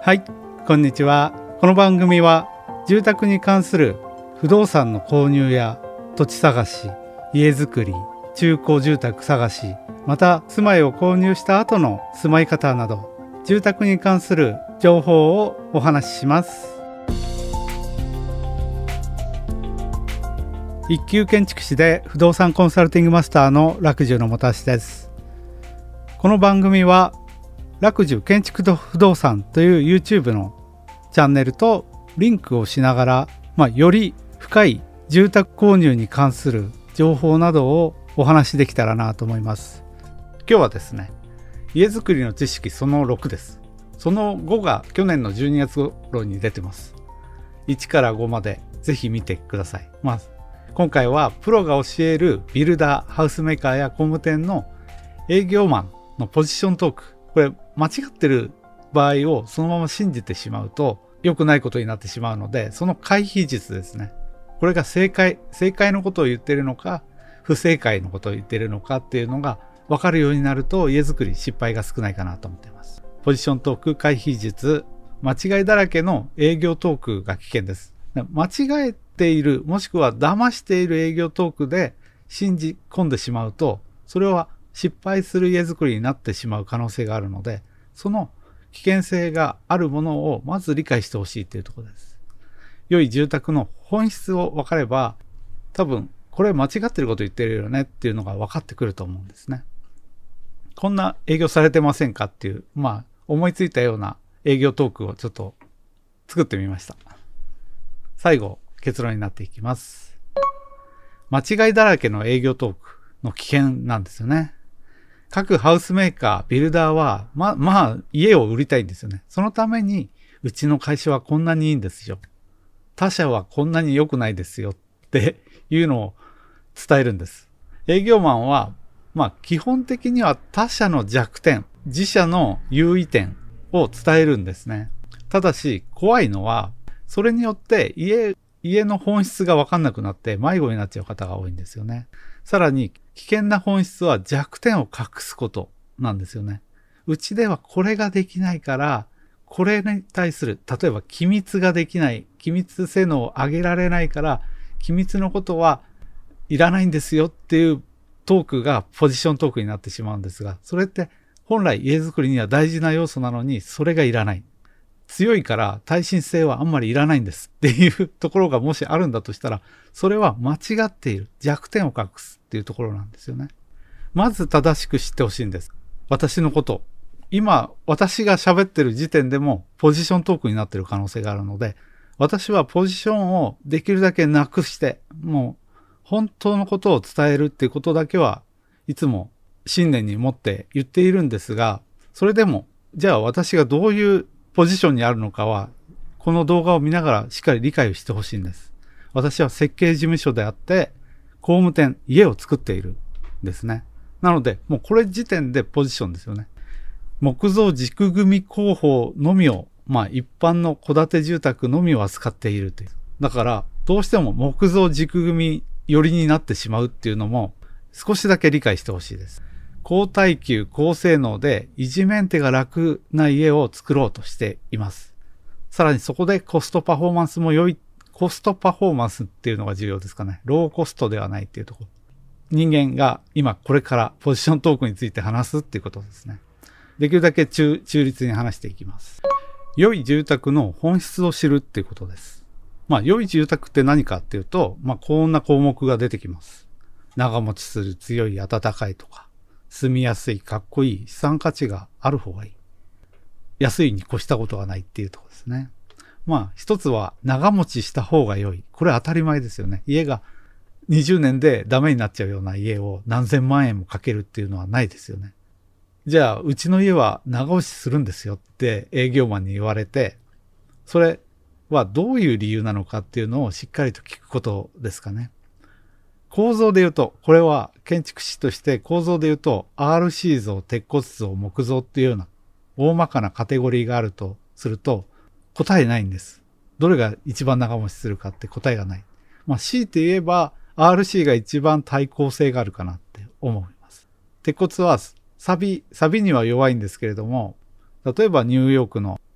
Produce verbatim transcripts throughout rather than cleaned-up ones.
はい、こんにちは。この番組は住宅に関する不動産の購入や土地探し、家づくり、中古住宅探し、また住まいを購入した後の住まい方など住宅に関する情報をお話しします。一級建築士で不動産コンサルティングマスターの楽寿のもたしです。この番組は楽寿建築と不動産という YouTube のチャンネルとリンクをしながら、まあ、より深い住宅購入に関する情報などをお話しできたらなと思います。今日はですね、家づくりの知識そのろくです。そのごが去年のじゅうにがつ頃に出てます。いちからごまでぜひ見てください。まあ、今回はプロが教えるビルダー、ハウスメーカーや工務店の営業マンのポジショントーク、これ間違ってる場合をそのまま信じてしまうと良くないことになってしまうので、その回避術ですね。これが正解、正解のことを言っているのか、不正解のことを言っているのかっていうのが分かるようになると、家づくり失敗が少ないかなと思っています。ポジショントーク、回避術、間違いだらけの営業トークが危険です。間違えている、もしくは騙している営業トークで信じ込んでしまうと、それは失敗する家づくりになってしまう可能性があるので、その危険性があるものをまず理解してほしいというところです。良い住宅の本質を分かれば、多分これ間違ってること言ってるよねっていうのが分かってくると思うんですね。こんな営業されてませんかっていう、まあ思いついたような営業トークをちょっと作ってみました。最後結論になっていきます。間違いだらけの営業トークの危険なんですよね。各ハウスメーカー、ビルダーは、ま、まあ、家を売りたいんですよね。そのために、うちの会社はこんなにいいんですよ。他社はこんなに良くないですよっていうのを伝えるんです。営業マンは、まあ、基本的には他社の弱点、自社の優位点を伝えるんですね。ただし、怖いのは、それによって家、家の本質が分かんなくなって迷子になっちゃう方が多いんですよね。さらに危険な本質は弱点を隠すことなんですよね。うちではこれができないから、これに対する、例えば機密ができない、機密性能を上げられないから、機密のことはいらないんですよっていうトークがポジショントークになってしまうんですが、それって本来家づくりには大事な要素なのに、それがいらない。強いから耐震性はあんまりいらないんですっていうところがもしあるんだとしたら、それは間違っている、弱点を隠すっていうところなんですよね。まず正しく知ってほしいんです。私のこと、今私が喋ってる時点でもポジショントークになっている可能性があるので、私はポジションをできるだけなくして、もう本当のことを伝えるっていうことだけはいつも信念に持って言っているんですが、それでもじゃあ私がどういうポジションにあるのかは、この動画を見ながらしっかり理解をしてほしいんです。私は設計事務所であって、工務店、家を作っているんですね。なので、もうこれ時点でポジションですよね。木造軸組工法のみを、まあ一般の戸建て住宅のみを扱っているという。だから、どうしても木造軸組寄りになってしまうっていうのも、少しだけ理解してほしいです。高耐久、高性能で維持メンテが楽な家を作ろうとしています。さらにそこでコストパフォーマンスも良い、コストパフォーマンスっていうのが重要ですかね。ローコストではないっていうところ。人間が今これからポジショントークについて話すっていうことですね。できるだけ 中, 中立に話していきます。良い住宅の本質を知るっていうことです。まあ良い住宅って何かっていうと、まあこんな項目が出てきます。長持ちする、強い、暖かいとか。住みやすい、かっこいい、資産価値がある方がいい。安いに越したことがないっていうところですね。まあ一つは長持ちした方が良い。これ当たり前ですよね。家がにじゅうねんでダメになっちゃうような家を何千万円もかけるっていうのはないですよね。じゃあうちの家は長持ちするんですよって営業マンに言われて、それはどういう理由なのかっていうのをしっかりと聞くことですかね。構造で言うと、これは建築士として構造で言うと アールシー 像、鉄骨像、木造っていうような大まかなカテゴリーがあるとすると答えないんです。どれが一番長持ちするかって答えがない。まあ強いて言えば アールシー が一番耐候性があるかなって思います。鉄骨は錆、錆には弱いんですけれども、例えばニューヨークの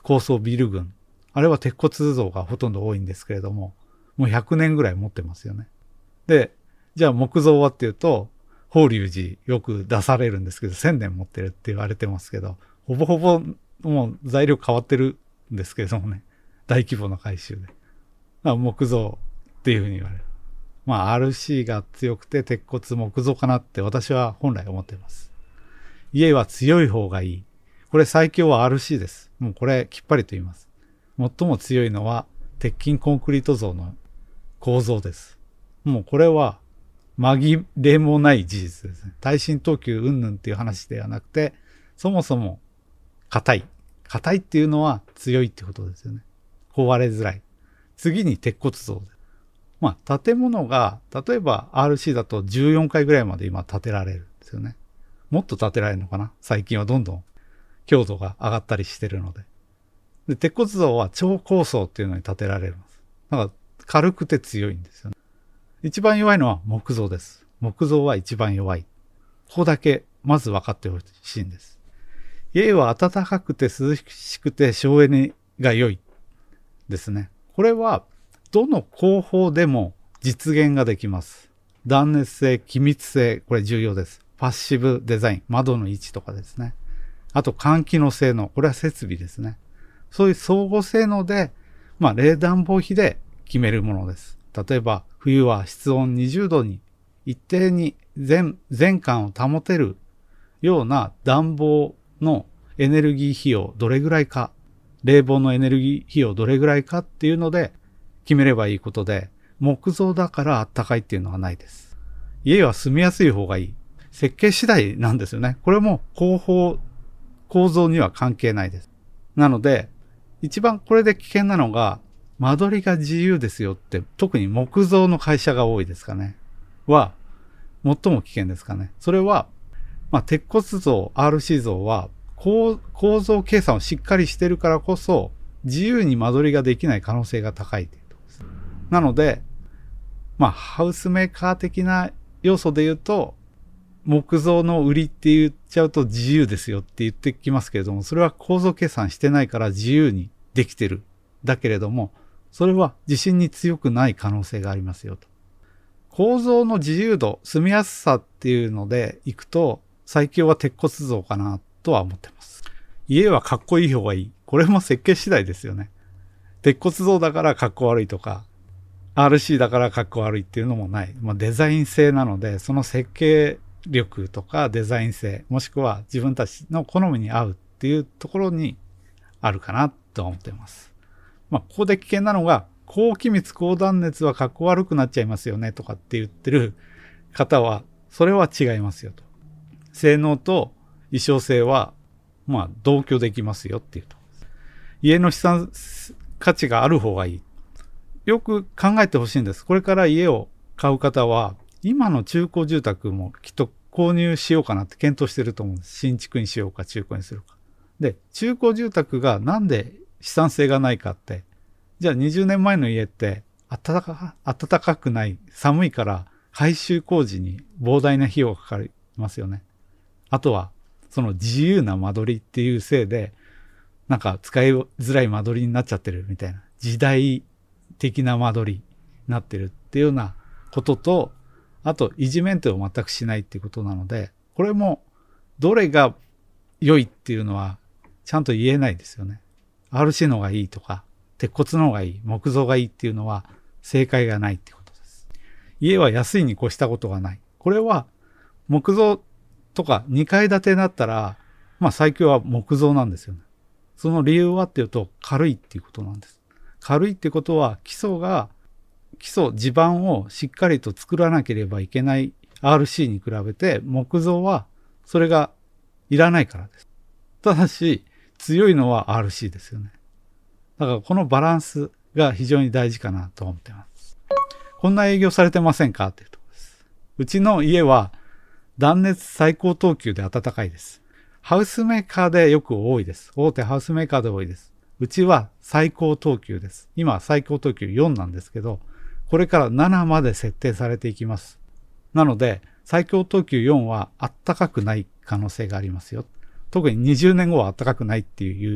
高層ビル群。あれは鉄骨造がほとんど多いんですけれども、もうひゃくねんぐらい持ってますよね。で、じゃあ木造はっていうと、法隆寺よく出されるんですけど、せんねん持ってるって言われてますけど、ほぼほぼもう材料変わってるんですけれどもね、大規模な改修で。だから木造っていうふうに言われる。まあ アールシー が強くて鉄骨木造かなって私は本来思っています。家は強い方がいい。これ最強は アールシー です。もうこれきっぱりと言います。最も強いのは鉄筋コンクリート造の構造です。もうこれは紛れもない事実ですね。耐震等級云々っていう話ではなくて、そもそも硬い。硬いっていうのは強いってことですよね。壊れづらい。次に鉄骨造です。まあ建物が、例えば アールシー だとじゅうよんかいぐらいまで今建てられるんですよね。もっと建てられるのかな？最近はどんどん強度が上がったりしてるので。で、鉄骨造は超高層っていうのに建てられます。だから軽くて強いんですよね。一番弱いのは木造です。木造は一番弱い。ここだけまず分かってほしいんです。家は暖かくて涼しくて省エネが良いですね。これはどの工法でも実現ができます。断熱性、気密性、これ重要です。パッシブデザイン、窓の位置とかですね。あと換気の性能、これは設備ですね。そういう相互性能で、まあ冷暖房費で決めるものです。例えば冬は室温にじゅうどに一定に全、全館を保てるような暖房のエネルギー費用どれぐらいか、冷房のエネルギー費用どれぐらいかっていうので決めればいいことで、木造だからあったかいっていうのはないです。家は住みやすい方がいい。設計次第なんですよね。これも工法、構造には関係ないです。なので、一番これで危険なのが、間取りが自由ですよって、特に木造の会社が多いですかね。は、最も危険ですかね。それは、まあ、鉄骨造、アールシー 造は構、構造計算をしっかりしてるからこそ、自由に間取りができない可能性が高いというところです。なので、まあ、ハウスメーカー的な要素で言うと、木造の売りって言っちゃうと自由ですよって言ってきますけれども、それは構造計算してないから自由にできてる。だけれども、それは地震に強くない可能性がありますよと。構造の自由度、住みやすさっていうのでいくと、最強は鉄骨造かなとは思ってます。家はかっこいい方がいい。これも設計次第ですよね。鉄骨造だからかっこ悪いとか、アールシー だからかっこ悪いっていうのもない。まあ、デザイン性なので、その設計力とかデザイン性、もしくは自分たちの好みに合うっていうところにあるかなと思っています。まあ、ここで危険なのが、高気密高断熱はかっこ悪くなっちゃいますよねとかって言ってる方は、それは違いますよと。性能と衣装性は、まあ、同居できますよっていうと。家の資産価値がある方がいい。よく考えてほしいんです。これから家を買う方は、今の中古住宅もきっと購入しようかなって検討してると思うんです。新築にしようか中古にするか。で、中古住宅がなんで資産性がないかって、じゃあにじゅうねんまえの家って暖か、暖かくない、寒いから改修工事に膨大な費用がかかりますよね。あとは、その自由な間取りっていうせいで、なんか使いづらい間取りになっちゃってるみたいな、時代的な間取りになってるっていうようなことと、あと維持メンテを全くしないっていうことなので、これもどれが良いっていうのはちゃんと言えないですよね。アールシー の方がいいとか、鉄骨の方がいい、木造がいいっていうのは正解がないってことです。家は安いに越したことがない。これは木造とかにかい建てになったら、まあ最強は木造なんですよね。その理由はっていうと軽いっていうことなんです。軽いってことは基礎が、基礎、地盤をしっかりと作らなければいけない アールシー に比べて木造はそれがいらないからです。ただし強いのは アールシー ですよね。だからこのバランスが非常に大事かなと思っています。こんな営業されてませんかっていうところです。うちの家は断熱最高等級で暖かいです。ハウスメーカーでよく多いです。大手ハウスメーカーで多いです。うちは最高等級です。今最高等級よんなんですけど、これからななまで設定されていきます。なので、最高等級よんは暖かくない可能性がありますよ。特ににじゅうねんごは暖かくないっていう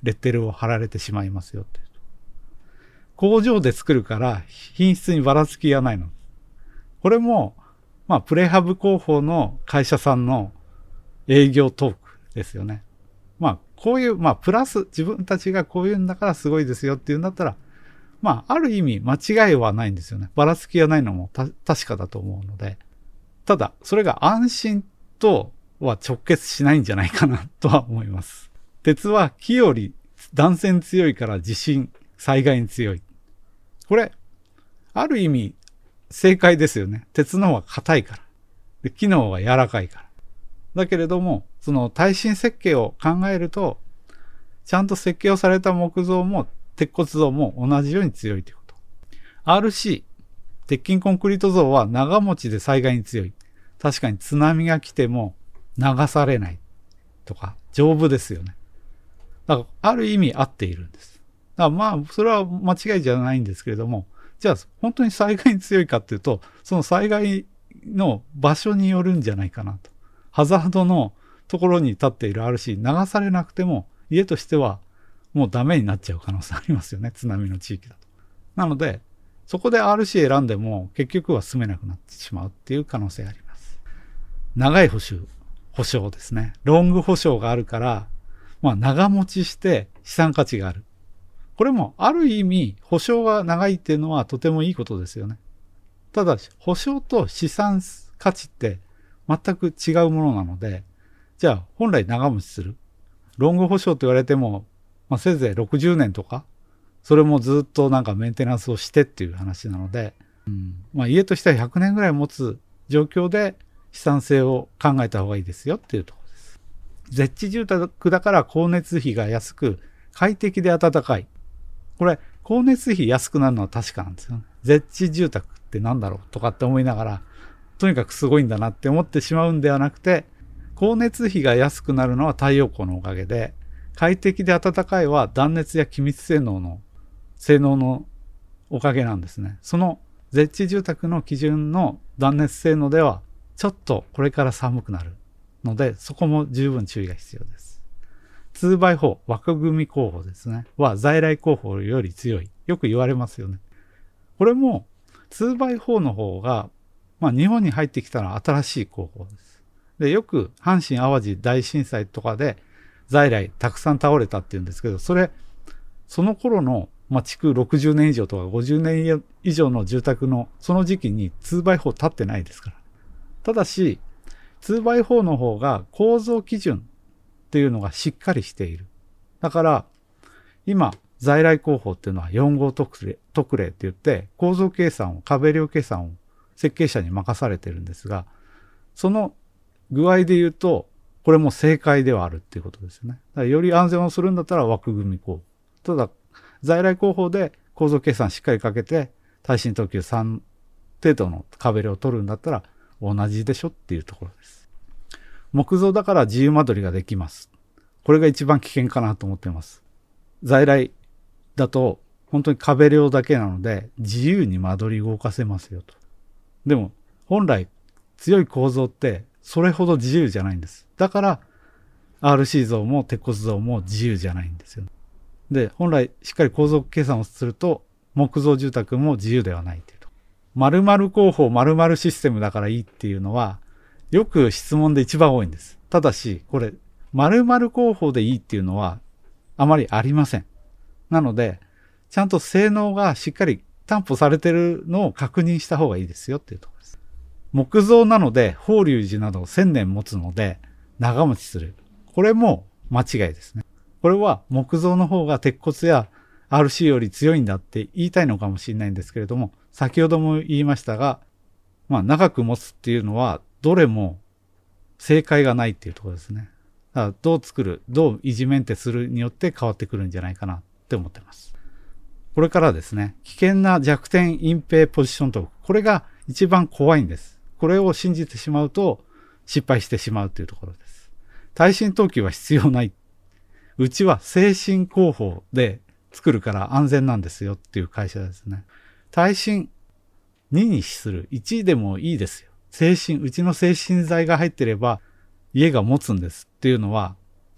レッテルを貼られてしまいますよっていう。工場で作るから品質にばらつきがないの。これも、まあ、プレハブ広報の会社さんの営業トークですよね。まあ、こういう、まあ、プラス、自分たちがこういうんだからすごいですよっていうんだったら、まあ、ある意味間違いはないんですよね。ばらつきがないのもた確かだと思うので。ただ、それが安心とは直結しないんじゃないかなとは思います。鉄は木より断線強いから地震、災害に強い。これ、ある意味正解ですよね。鉄の方が硬いから。で、木の方が柔らかいから。だけれども、その耐震設計を考えると、ちゃんと設計をされた木造も鉄骨造も同じように強いということ。アールシー、鉄筋コンクリート造は長持ちで災害に強い。確かに津波が来ても流されないとか、丈夫ですよね。だから、ある意味合っているんです。だからまあ、それは間違いじゃないんですけれども、じゃあ、本当に災害に強いかっていうと、その災害の場所によるんじゃないかなと。ハザードのところに立っている アールシー、流されなくても、家としてはもうダメになっちゃう可能性ありますよね。津波の地域だと。なので、そこで アールシー 選んでも結局は住めなくなってしまうっていう可能性があります。長い保守、保証ですね。ロング保証があるから、まあ長持ちして資産価値がある。これもある意味保証が長いっていうのはとてもいいことですよね。ただ保証と資産価値って全く違うものなので、じゃあ本来長持ちする。ロング保証と言われても、まあ、せいぜいろくじゅうねんとか、それもずっとなんかメンテナンスをしてっていう話なので、うん、まあ家としてはひゃくねんぐらい持つ状況で資産性を考えた方がいいですよっていうところです。絶地住宅だから光熱費が安く、快適で暖かい。これ、光熱費安くなるのは確かなんですよね。絶地住宅ってなんだろうとかって思いながら、とにかくすごいんだなって思ってしまうんではなくて、光熱費が安くなるのは太陽光のおかげで、快適で暖かいは断熱や気密性能の性能のおかげなんですね。その絶地住宅の基準の断熱性能では、ちょっとこれから寒くなるので、そこも十分注意が必要です。ツーバイフォー、枠組み工法ですね。は在来工法より強い。よく言われますよね。これも ツーバイフォー の方が、まあ日本に入ってきたのは新しい工法です。で、よく阪神淡路大震災とかで在来たくさん倒れたっていうんですけど、それ、その頃の、まあ、築ろくじゅうねん以上とかごじゅうねん以上の住宅のその時期に ツーバイフォー 立ってないですから。ただし、ツーバイフォー の方が構造基準っていうのがしっかりしている。だから、今、在来工法っていうのはよん号特例、特例って言って、構造計算を、壁量計算を設計者に任されてるんですが、その具合で言うと、これも正解ではあるっていうことですね。だからより安全をするんだったら枠組み工法。ただ、在来工法で構造計算しっかりかけて、耐震等級さん程度の壁量を取るんだったら同じでしょっていうところです。木造だから自由間取りができます。これが一番危険かなと思っています。在来だと本当に壁量だけなので自由に間取り動かせますよと。でも本来強い構造ってそれほど自由じゃないんです。だから アールシー 像も鉄骨像も自由じゃないんですよ。で、本来しっかり構造計算をすると木造住宅も自由ではないというと。〇〇工法〇〇システムだからいいっていうのはよく質問で一番多いんです。ただし、これ〇〇工法でいいっていうのはあまりありません。なので、ちゃんと性能がしっかり担保されているのを確認した方がいいですよっていうところです。木造なので、法隆寺などせんねん持つので、長持ちする。これも間違いですね。これは木造の方が鉄骨や アールシー より強いんだって言いたいのかもしれないんですけれども、先ほども言いましたが、まあ長く持つっていうのは、どれも正解がないっていうところですね。だからどう作る、どう維持メンテするによって変わってくるんじゃないかなって思ってます。これからですね、危険な弱点隠蔽ポジショントーク。これが一番怖いんです。これを信じてしまうと失敗してしまうというところです。耐震等級は必要ない。うちは精神工法で作るから安全なんですよっていう会社ですね。耐震ににする。いちでもいいですよ。精神、うちの精神剤が入ってれば家が持つんですっていうのは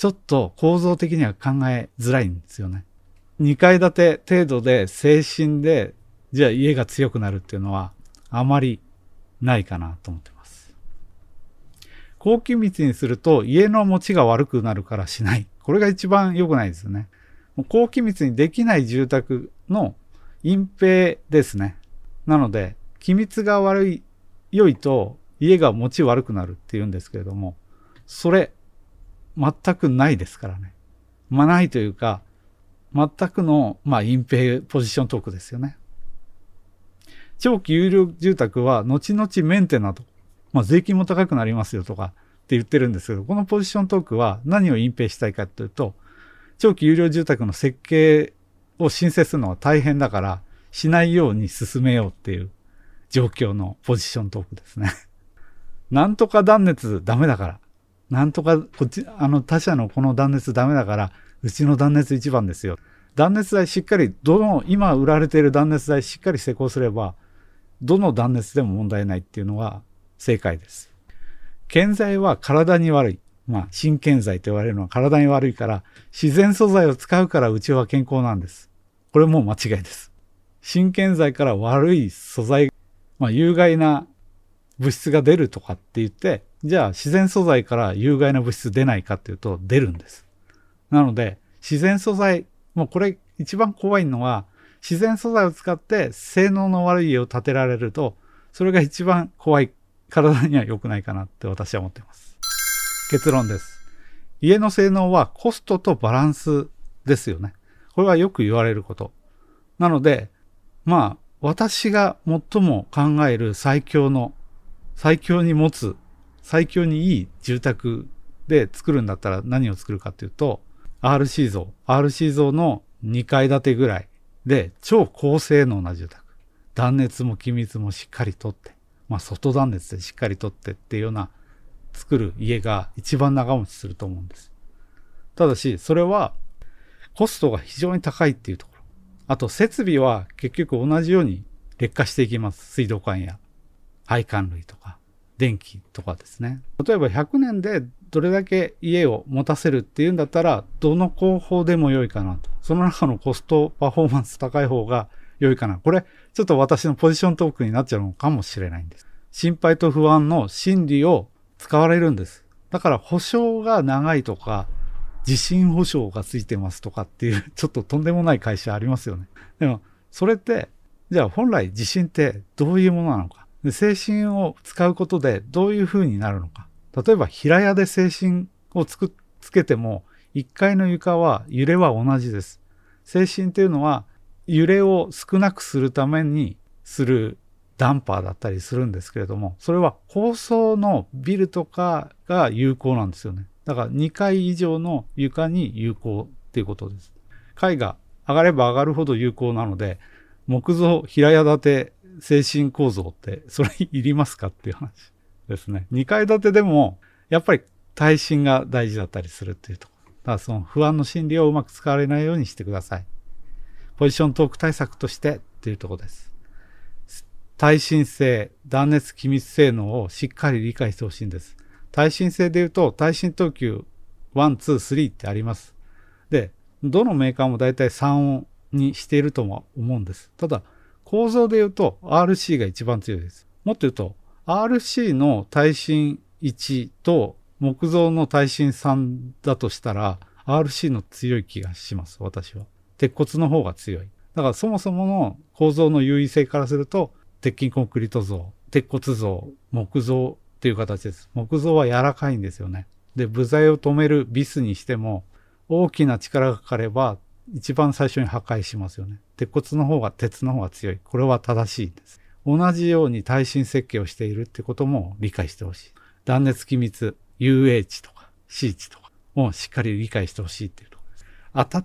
ちょっと構造的には考えづらいんですよね。にかい建て程度で精神で、じゃあ家が強くなるっていうのはあまりないかなと思ってます。高気密にすると家の持ちが悪くなるからしない。これが一番良くないですよね。高気密にできない住宅の隠蔽ですね。なので、気密が悪い、良いと家が持ち悪くなるっていうんですけれども、それ全くないですからね。まあないというか、全くの、まあ、隠蔽ポジショントークですよね。長期有料住宅は後々メンテナと、まあ、税金も高くなりますよとかって言ってるんですけど、このポジショントークは何を隠蔽したいかというと、長期有料住宅の設計を申請するのは大変だから、しないように進めようっていう状況のポジショントークですね。なんとか断熱ダメだから、なんとかこっち、あの他社のこの断熱ダメだから、うちの断熱一番ですよ。断熱材しっかり、どの、今売られている断熱材しっかり施工すれば、どの断熱でも問題ないっていうのが正解です。建材は体に悪い。まあ、新建材と言われるのは体に悪いから、自然素材を使うからうちは健康なんです。これもう間違いです。新建材から悪い素材、まあ、有害な物質が出るとかって言って、じゃあ自然素材から有害な物質出ないかっていうと出るんです。なので、自然素材、もうこれ一番怖いのは、自然素材を使って性能の悪い家を建てられると、それが一番怖い、体には良くないかなって私は思っています。結論です。家の性能はコストとバランスですよね。これはよく言われること。なので、まあ、私が最も考える最強の、最強に持つ、最強にいい住宅で作るんだったら何を作るかっていうと、アールシー 像。アールシー 像のにかい建てぐらいで超高性能な住宅。断熱も気密もしっかりとって、まあ外断熱でしっかりとってっていうような作る家が一番長持ちすると思うんです。ただし、それはコストが非常に高いっていうところ。あと設備は結局同じように劣化していきます。水道管や配管類とか電気とかですね。例えばひゃくねんでどれだけ家を持たせるっていうんだったら、どの工法でも良いかなと。その中のコストパフォーマンス高い方が良いかな。これ、ちょっと私のポジショントークになっちゃうのかもしれないんです。心配と不安の心理を使われるんです。だから保証が長いとか、地震保証がついてますとかっていう、ちょっととんでもない会社ありますよね。でも、それって、じゃあ本来地震ってどういうものなのか。で、精神を使うことでどういう風になるのか。例えば平屋で精神をつくつけてもいっかいの床は揺れは同じです。精神っていうのは揺れを少なくするためにするダンパーだったりするんですけれども、それは高層のビルとかが有効なんですよね。だからにかい以上の床に有効っていうことです。階が上がれば上がるほど有効なので、木造平屋建て精神構造ってそれいりますかっていう話ですね。にかい建てでもやっぱり耐震が大事だったりするっていうところ。だからその不安の心理をうまく使われないようにしてください。ポジショントーク対策としてっていうところです。耐震性、断熱気密性能をしっかり理解してほしいんです。耐震性で言うと耐震等級いち、に、さんってあります。で、どのメーカーもだいたいさんにしているとも思うんです。ただ、構造で言うと アールシー が一番強いです。もっと言うと アールシー の耐震いちと木造の耐震さんだとしたら アールシー の強い気がします、私は。鉄骨の方が強い。だからそもそもの構造の優位性からすると鉄筋コンクリート像、鉄骨像、木造っていう形です。木造は柔らかいんですよね。で、部材を止めるビスにしても大きな力がかかれば一番最初に破壊しますよね。鉄骨の方が鉄の方が強い。これは正しいです。同じように耐震設計をしているってことも理解してほしい。断熱気密、ユーエー 値とか C 値とかもしっかり理解してほしいっていうところです。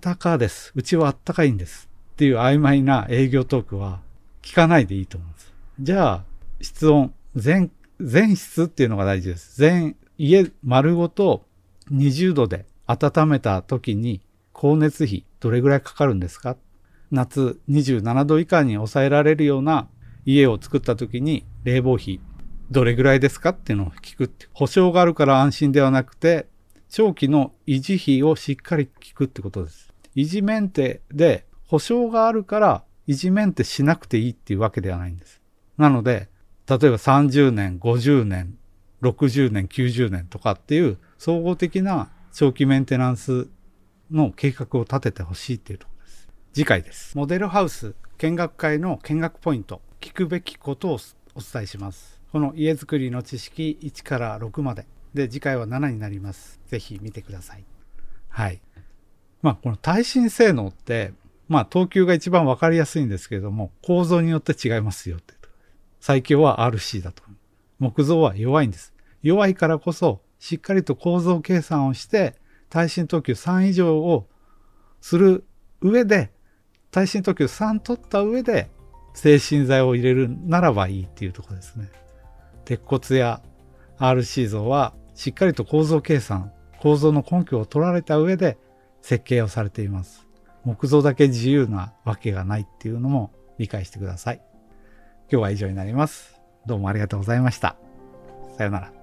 暖かです。うちは暖かいんです。っていう曖昧な営業トークは聞かないでいいと思うんです。じゃあ、室温、全、全室っていうのが大事です。全家丸ごとにじゅうどで温めた時に光熱費どれぐらいかかるんですか？夏にじゅうななど以下に抑えられるような家を作った時に冷房費どれぐらいですかっていうのを聞くって。保証があるから安心ではなくて、 長期の維持費をしっかり聞くってことです。維持メンテで保証があるから維持メンテしなくていいっていうわけではないんです。なので、例えばさんじゅうねん、ごじゅうねん、ろくじゅうねん、きゅうじゅうねんとかっていう総合的な長期メンテナンスの計画を立ててほしいっていうところです。次回です。モデルハウス見学会の見学ポイント、聞くべきことをお伝えします。この家づくりの知識いちからろくまで。で、次回はななになります。ぜひ見てください。はい。まあ、この耐震性能って、まあ、等級が一番わかりやすいんですけれども、構造によって違いますよって。最強は アールシー だと。木造は弱いんです。弱いからこそ、しっかりと構造計算をして、耐震等級さん以上をする上で、耐震等級さん取った上で、制震材を入れるならばいいっていうところですね。鉄骨や アールシー 像はしっかりと構造計算、構造の根拠を取られた上で設計をされています。木造だけ自由なわけがないっていうのも理解してください。今日は以上になります。どうもありがとうございました。さようなら。